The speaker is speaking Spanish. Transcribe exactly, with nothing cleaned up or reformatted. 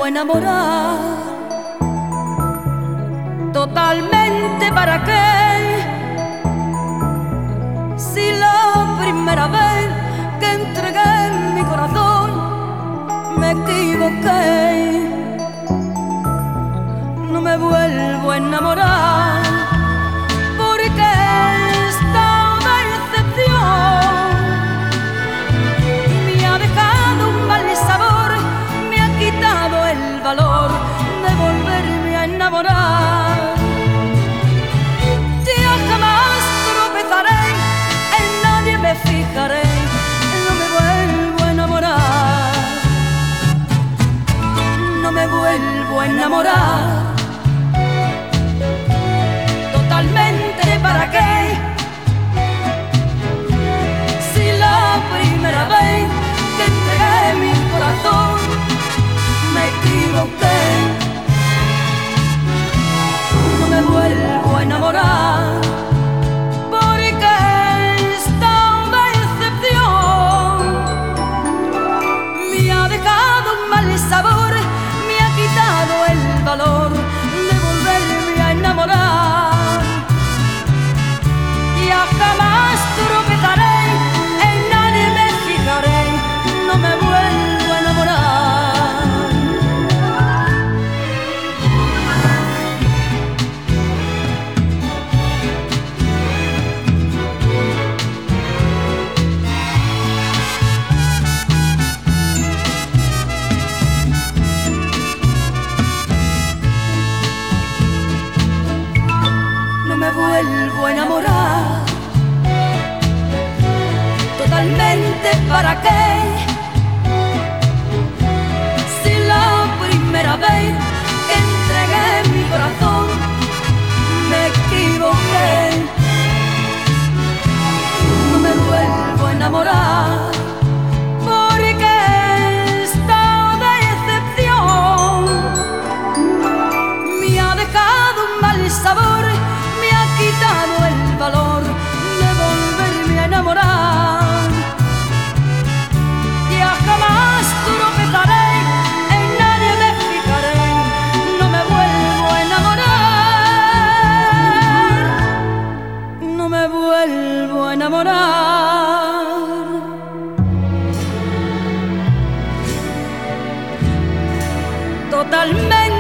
vuelvo a enamorar. Totalmente, ¿para qué? Si la primera vez que entregué mi corazón me equivoqué, no me vuelvo a enamorar, porque esta decepción me ha dejado un mal sabor, me ha quitado el valor de volverme a enamorar. Ya jamás tropezaré, en nadie me fijaré, no me vuelvo a enamorar, no me vuelvo a enamorar. Totalmente, ¿para qué? Si la primera vez que entregué mi corazón me equivoqué, no me vuelvo a enamorar, porque esta decepción me ha dejado un mal sabor, me ha quitado el valor de volverme a enamorar. Ya jamás tropezaré, en nadie me fijaré, no me vuelvo a enamorar. No me vuelvo a enamorar. Totalmente, ¿para qué? Si la primera vez que entregué mi corazón me equivoqué, no me vuelvo a enamorar, porque esta decepción me ha dejado un mal sabor, me ha quitado el valor de volverme a enamorar. Ya jamás tropezaré, en nadie me fijaré, no me vuelvo a enamorar, no me vuelvo a enamorar. Totalmente.